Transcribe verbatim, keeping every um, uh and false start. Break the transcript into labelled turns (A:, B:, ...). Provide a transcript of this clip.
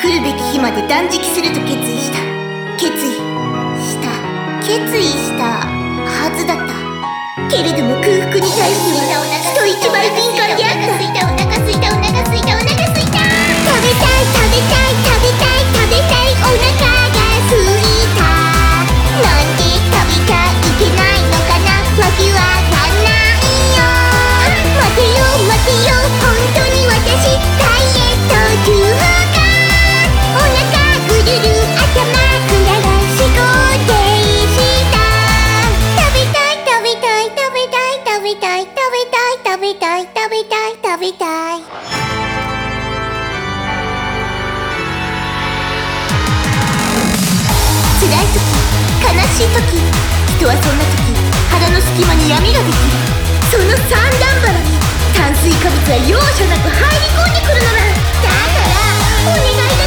A: 来るべき日まで断食すると決意した決意した決意したはずだった。けれども空腹に対しては人一倍敏感であった。お腹すいたお腹すいたお腹すいたお腹すいた。食べたい食べたい食べたい食べたいお腹がすいた。なんで食べちゃいけないのかな、わけわかんないよ。待てよ待てよ、本当に私ダイエット中か。お腹ぐるる頭くらが思考停止だ。食べたい食べたい食べたい食べたい食べたい食べたい食べたい食べたい。辛い時悲しい時、人はそんな時腹の隙間に闇ができる。その三段腹に炭水化物は容赦なく入り込んでくるのだ。だからお願いだ